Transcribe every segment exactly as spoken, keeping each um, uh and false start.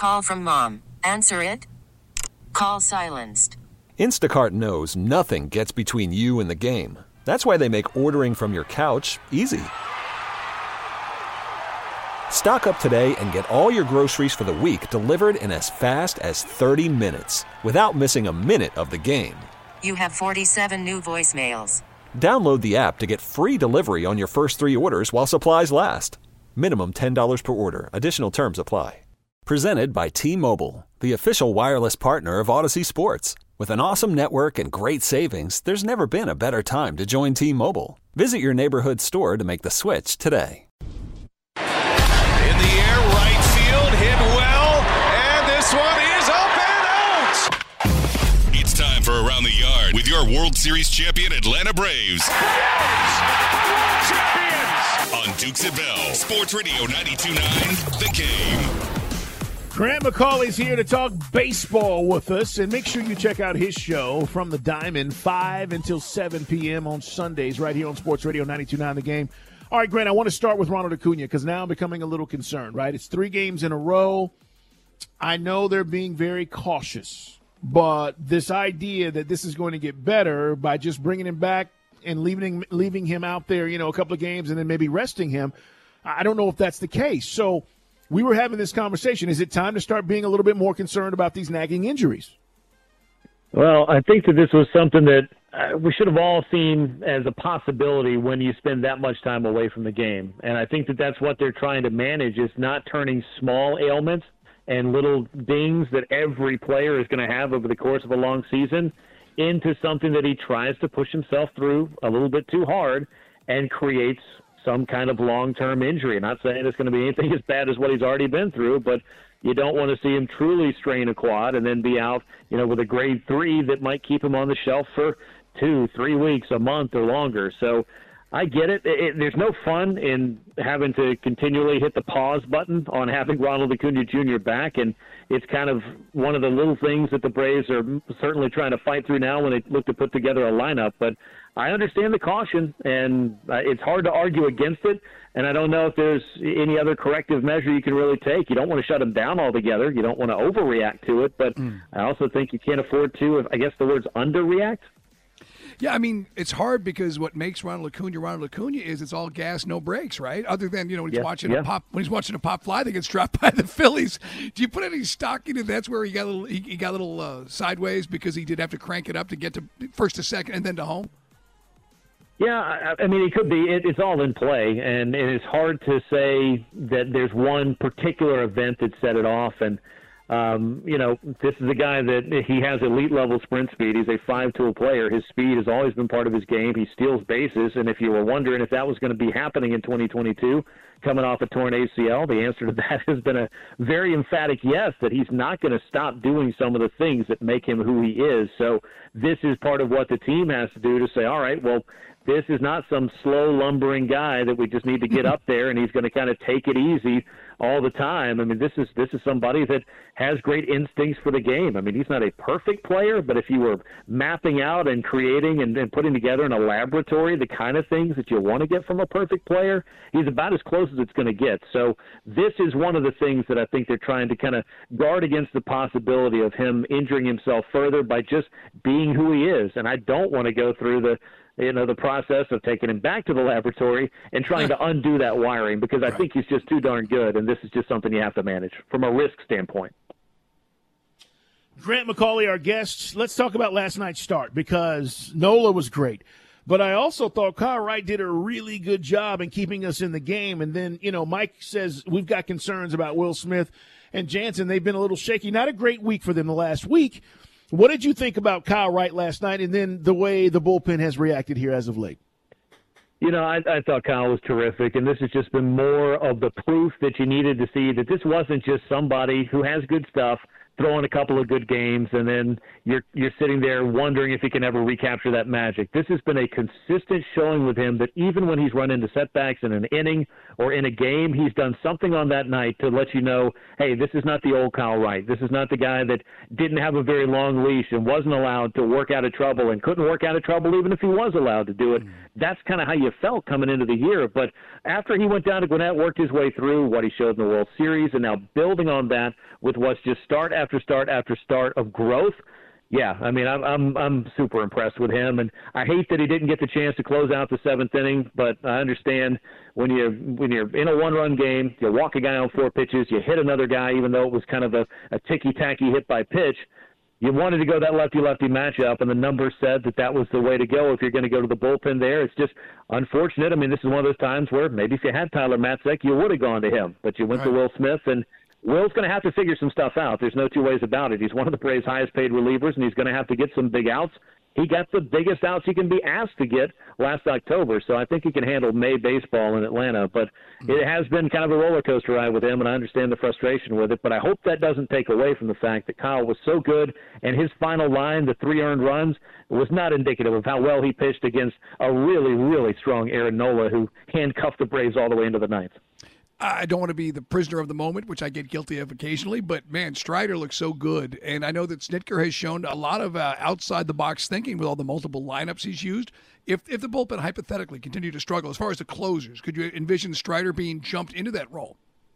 Call from mom. Answer it. Call silenced. Instacart knows nothing gets between you and the game. That's why they make ordering from your couch easy. Stock up today and get all your groceries for the week delivered in as fast as thirty minutes without missing a minute of the game. You have forty-seven new voicemails. Download the app to get free delivery on your first three orders while supplies last. Minimum ten dollars per order. Additional terms apply. Presented by T-Mobile, the official wireless partner of Odyssey Sports. With an awesome network and great savings, there's never been a better time to join T-Mobile. Visit your neighborhood store to make the switch today. In the air, right field, hit well, and this one is up and out. It's time for Around the Yard with your World Series champion Atlanta Braves. Braves, champions! On Dukes at Bell, Sports Radio ninety-two point nine, The Game. Grant McCauley's here to talk baseball with us, and make sure you check out his show From the Diamond, five until seven p.m. on Sundays right here on Sports Radio ninety-two point nine The Game. All right, Grant, I want to start with Ronald Acuna because now I'm becoming a little concerned, right? It's three games in a row. I know they're being very cautious, but this idea that this is going to get better by just bringing him back and leaving, leaving him out there, you know, a couple of games and then maybe resting him, I don't know if that's the case. So we were having this conversation. Is it time to start being a little bit more concerned about these nagging injuries? Well, I think that this was something that uh, we should have all seen as a possibility when you spend that much time away from the game. And I think that that's what they're trying to manage, is not turning small ailments and little dings that every player is going to have over the course of a long season into something that he tries to push himself through a little bit too hard and creates some kind of long-term injury. I'm not saying it's going to be anything as bad as what he's already been through, but you don't want to see him truly strain a quad and then be out, you know, with a grade three that might keep him on the shelf for two, three weeks, a month or longer. So I get it. It, it. There's no fun in having to continually hit the pause button on having Ronald Acuna Junior back, and it's kind of one of the little things that the Braves are certainly trying to fight through now when they look to put together a lineup. But I understand the caution, and it's hard to argue against it, and I don't know if there's any other corrective measure you can really take. You don't want to shut him down altogether. You don't want to overreact to it, but mm. I also think you can't afford to, if I guess the word's underreact. Yeah, I mean, it's hard because what makes Ronald Acuna Ronald Acuna is it's all gas, no brakes, right? Other than, you know, when he's yeah, watching yeah. a pop when he's watching a pop fly that gets dropped by the Phillies. Do you put any stock into that's where he got a little he, he got a little uh, sideways because he did have to crank it up to get to first to second and then to home? Yeah, I, I mean, it could be. It, it's all in play, and it is hard to say that there's one particular event that set it off. And Um, you know, this is a guy that he has elite level sprint speed. He's a five-tool player. His speed has always been part of his game. He steals bases. And if you were wondering if that was going to be happening in twenty twenty-two, coming off a torn A C L, the answer to that has been a very emphatic yes, that he's not going to stop doing some of the things that make him who he is. So this is part of what the team has to do to say, all right, well, this is not some slow, lumbering guy that we just need to get up there and he's going to kind of take it easy all the time. I mean, this is this is somebody that has great instincts for the game. I mean, he's not a perfect player, but if you were mapping out and creating and, and putting together in a laboratory the kind of things that you want to get from a perfect player, he's about as close as it's going to get. So this is one of the things that I think they're trying to kind of guard against the possibility of him injuring himself further by just being who he is. And I don't want to go through the you know, the process of taking him back to the laboratory and trying to undo that wiring, because I right. think he's just too darn good, and this is just something you have to manage from a risk standpoint. Grant McCauley, our guest. Let's talk about last night's start, because Nola was great. But I also thought Kyle Wright did a really good job in keeping us in the game. And then, you know, Mike says we've got concerns about Will Smith and Jansen. They've been a little shaky. Not a great week for them the last week. What did you think about Kyle Wright last night, and then the way the bullpen has reacted here as of late? You know, I, I thought Kyle was terrific, and this has just been more of the proof that you needed to see that this wasn't just somebody who has good stuff throwing a couple of good games, and then you're you're sitting there wondering if he can ever recapture that magic. This has been a consistent showing with him that even when he's run into setbacks in an inning or in a game, he's done something on that night to let you know, hey, this is not the old Kyle Wright. This is not the guy that didn't have a very long leash and wasn't allowed to work out of trouble and couldn't work out of trouble even if he was allowed to do it. Mm. That's kind of how you felt coming into the year. But after he went down to Gwinnett, worked his way through what he showed in the World Series, and now building on that with what's just start after start after start of growth, yeah, I mean, I'm I'm I'm super impressed with him, and I hate that he didn't get the chance to close out the seventh inning. But I understand when you when you're in a one-run game, you walk a guy on four pitches, you hit another guy, even though it was kind of a, a ticky-tacky hit by pitch. You wanted to go that lefty-lefty matchup, and the numbers said that that was the way to go if you're going to go to the bullpen there. It's just unfortunate. I mean, this is one of those times where maybe if you had Tyler Matzek, you would have gone to him, but you went right to Will Smith, and Will's going to have to figure some stuff out. There's no two ways about it. He's one of the Braves' highest-paid relievers, and he's going to have to get some big outs. He got the biggest outs he can be asked to get last October, so I think he can handle May baseball in Atlanta. But it has been kind of a roller coaster ride with him, and I understand the frustration with it. But I hope that doesn't take away from the fact that Kyle was so good, and his final line, the three earned runs, was not indicative of how well he pitched against a really, really strong Aaron Nola, who handcuffed the Braves all the way into the ninth. I don't want to be the prisoner of the moment, which I get guilty of occasionally, but, man, Strider looks so good. And I know that Snitker has shown a lot of uh, outside-the-box thinking with all the multiple lineups he's used. If if the bullpen hypothetically continued to struggle, as far as the closers, could you envision Strider being jumped into that role?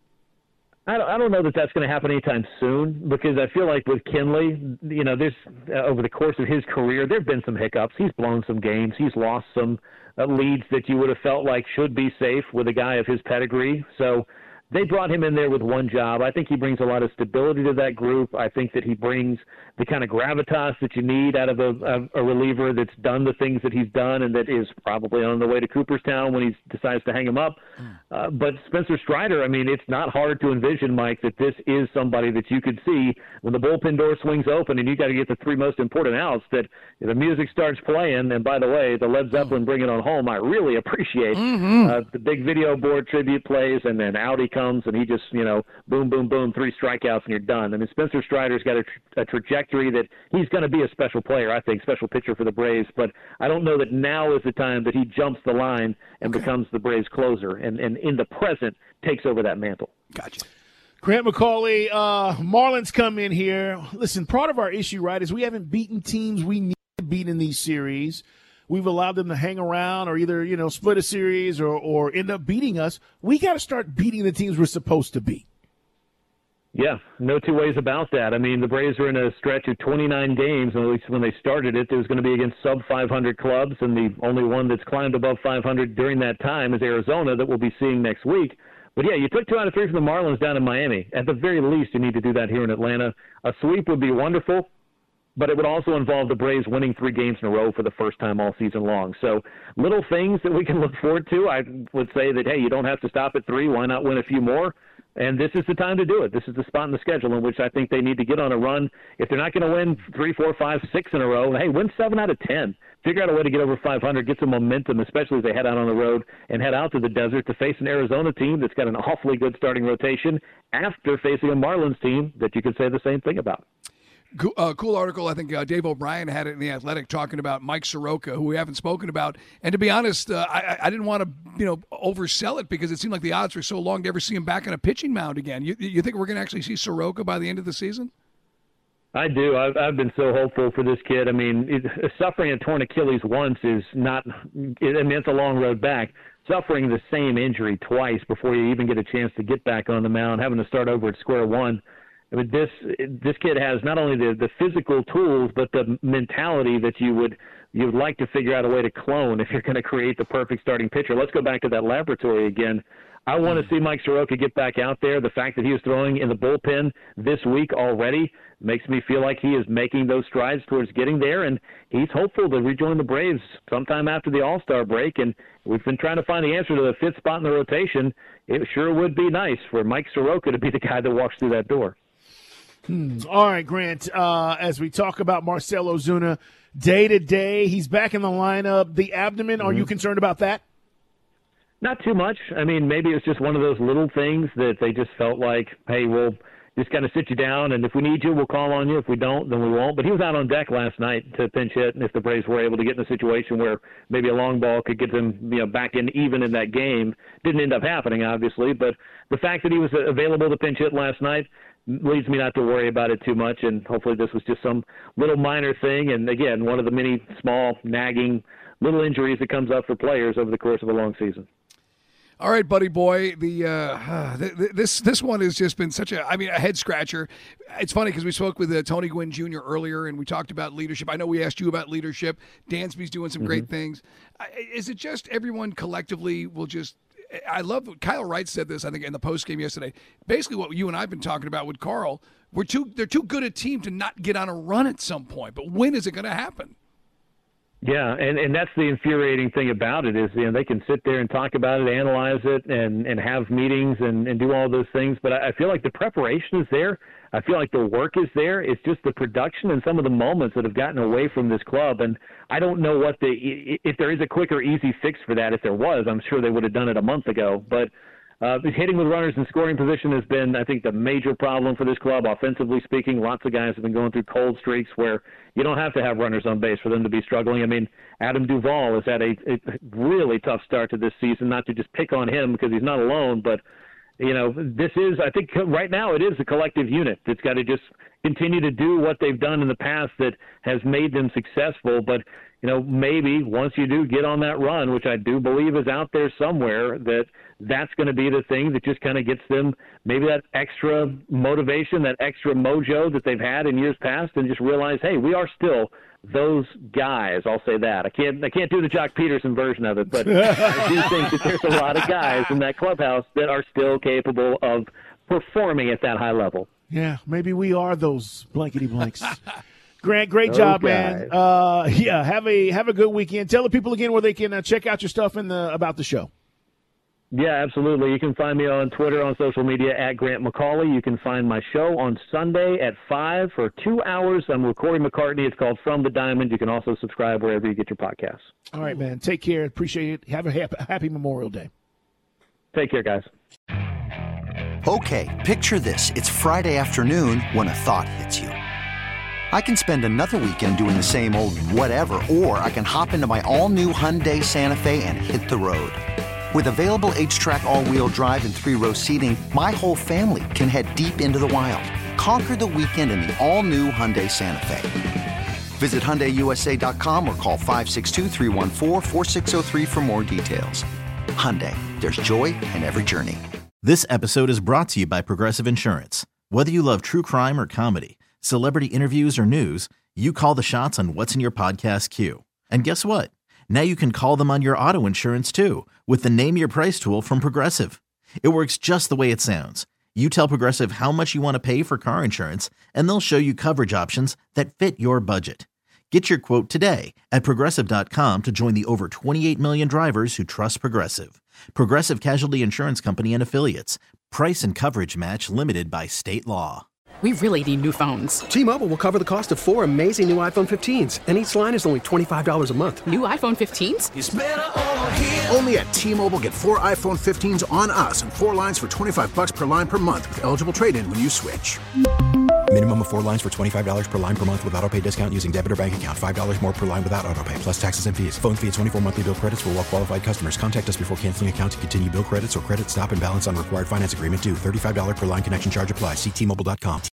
I don't, I don't know that that's going to happen anytime soon, because I feel like with Kenley, you know, there's uh, over the course of his career, there have been some hiccups. He's blown some games. He's lost some uh, leads that you would have felt like should be safe with a guy of his pedigree. So they brought him in there with one job. I think he brings a lot of stability to that group. I think that he brings the kind of gravitas that you need out of a, a, a reliever that's done the things that he's done and that is probably on the way to Cooperstown when he decides to hang him up. Mm. Uh, but Spencer Strider, I mean, it's not hard to envision, Mike, that this is somebody that you could see when the bullpen door swings open and you got to get the three most important outs, that the music starts playing. And by the way, the Led Zeppelin Bring It On Home, I really appreciate. Mm-hmm. Uh, the big video board tribute plays, and then out he comes and he just, you know, boom, boom, boom, three strikeouts and you're done. I mean, Spencer Strider's got a, a trajectory that he's going to be a special player, I think, special pitcher for the Braves, but I don't know that now is the time that he jumps the line and okay. becomes the Braves closer and, and in the present takes over that mantle. Gotcha. Grant McCauley, uh, Marlins come in here. Listen, part of our issue, right, is we haven't beaten teams we need to beat in these series. We've allowed them to hang around or either, you know, split a series or, or end up beating us. We got to start beating the teams we're supposed to beat. Yeah, no two ways about that. I mean, the Braves are in a stretch of twenty-nine games, and at least when they started it, it was going to be against sub five hundred clubs, and the only one that's climbed above five hundred during that time is Arizona that we'll be seeing next week. But, yeah, you took two out of three from the Marlins down in Miami. At the very least, you need to do that here in Atlanta. A sweep would be wonderful, but it would also involve the Braves winning three games in a row for the first time all season long. So little things that we can look forward to. I would say that, hey, you don't have to stop at three. Why not win a few more? And this is the time to do it. This is the spot in the schedule in which I think they need to get on a run. If they're not going to win three, four, five, six in a row, hey, win seven out of ten. Figure out a way to get over five hundred, get some momentum, especially as they head out on the road and head out to the desert to face an Arizona team that's got an awfully good starting rotation after facing a Marlins team that you could say the same thing about. Cool, uh, cool article. I think uh, Dave O'Brien had it in The Athletic talking about Mike Soroka, who we haven't spoken about. And to be honest, uh, I, I didn't want to, you know, oversell it because it seemed like the odds were so long to ever see him back on a pitching mound again. You, you think we're going to actually see Soroka by the end of the season? I do. I've, I've been so hopeful for this kid. I mean, it, suffering a torn Achilles once is not – I mean, it's a long road back. Suffering the same injury twice before you even get a chance to get back on the mound, having to start over at square one – I mean, this this kid has not only the, the physical tools, but the mentality that you would you would like to figure out a way to clone if you're going to create the perfect starting pitcher. Let's go back to that laboratory again. I want to see Mike Soroka get back out there. The fact that he is throwing in the bullpen this week already makes me feel like he is making those strides towards getting there, and he's hopeful to rejoin the Braves sometime after the All-Star break. And we've been trying to find the answer to the fifth spot in the rotation. It sure would be nice for Mike Soroka to be the guy that walks through that door. Hmm. All right, Grant, uh, as we talk about Marcell Ozuna day-to-day, he's back in the lineup. The abdomen, mm-hmm. Are you concerned about that? Not too much. I mean, maybe it's just one of those little things that they just felt like, hey, well, just kind of sit you down, and if we need you, we'll call on you. If we don't, then we won't. But he was out on deck last night to pinch hit, and if the Braves were able to get in a situation where maybe a long ball could get them, you know, back in even in that game, didn't end up happening, obviously. But the fact that he was available to pinch hit last night leads me not to worry about it too much, and hopefully this was just some little minor thing. And again, one of the many small, nagging little injuries that comes up for players over the course of a long season. All right, buddy boy. The uh, th- th- this this one has just been such a I mean a head scratcher. It's funny because we spoke with uh, Tony Gwynn Junior earlier, and we talked about leadership. I know we asked you about leadership. Dansby's doing some mm-hmm. great things. Uh, is it just everyone collectively will just? I love Kyle Wright said this, I think, in the post game yesterday. Basically, what you and I've been talking about with Carl, we're too they're too good a team to not get on a run at some point. But when is it going to happen? Yeah, and, and that's the infuriating thing about it is, you know, they can sit there and talk about it, analyze it, and, and have meetings and, and do all those things. But I feel like the preparation is there. I feel like the work is there. It's just the production and some of the moments that have gotten away from this club. And I don't know what the if there is a quick or easy fix for that. If there was, I'm sure they would have done it a month ago. But Uh, hitting with runners in scoring position has been, I think, the major problem for this club. Offensively speaking, lots of guys have been going through cold streaks where you don't have to have runners on base for them to be struggling. I mean, Adam Duvall has had a, a really tough start to this season, not to just pick on him because he's not alone, but, you know, this is, I think right now it is a collective unit that's got to just continue to do what they've done in the past that has made them successful. But, you know, maybe once you do get on that run, which I do believe is out there somewhere, that that's going to be the thing that just kind of gets them maybe that extra motivation, that extra mojo that they've had in years past, and just realize, hey, we are still those guys. I'll say that. I can't I can't do the Jock Peterson version of it, but I do think that there's a lot of guys in that clubhouse that are still capable of performing at that high level. Yeah, maybe we are those blankety blanks. Grant, great job, okay. man. Uh, yeah, have a have a good weekend. Tell the people again where they can uh, check out your stuff in the about the show. Yeah, absolutely. You can find me on Twitter, on social media, at Grant McCauley. You can find my show on Sunday at five for two hours. I'm with Corey McCartney. It's called From the Diamond. You can also subscribe wherever you get your podcasts. All right, man. Take care. Appreciate it. Have a happy, happy Memorial Day. Take care, guys. Okay, picture this. It's Friday afternoon when a thought hits you. I can spend another weekend doing the same old whatever, or I can hop into my all-new Hyundai Santa Fe and hit the road. With available H-Track all-wheel drive and three-row seating, my whole family can head deep into the wild. Conquer the weekend in the all-new Hyundai Santa Fe. Visit Hyundai U S A dot com or call five six two, three one four, four six zero three for more details. Hyundai, there's joy in every journey. This episode is brought to you by Progressive Insurance. Whether you love true crime or comedy, celebrity interviews or news, you call the shots on what's in your podcast queue. And guess what? Now you can call them on your auto insurance too with the Name Your Price tool from Progressive. It works just the way it sounds. You tell Progressive how much you want to pay for car insurance, and they'll show you coverage options that fit your budget. Get your quote today at Progressive dot com to join the over twenty-eight million drivers who trust Progressive. Progressive Casualty Insurance Company and Affiliates. Price and coverage match limited by state law. We really need new phones. T-Mobile will cover the cost of four amazing new iPhone fifteens, and each line is only twenty-five dollars a month. New iPhone fifteens? It's better over here. Only at T-Mobile, get four iPhone fifteens on us and four lines for twenty-five dollars per line per month with eligible trade-in when you switch. Minimum of four lines for twenty-five dollars per line per month with autopay discount using debit or bank account. five dollars more per line without autopay, plus taxes and fees. Phone fee at twenty-four monthly bill credits for well-qualified customers. Contact us before canceling account to continue bill credits or credit stop and balance on required finance agreement due. thirty-five dollars per line connection charge applies. See T Mobile dot com.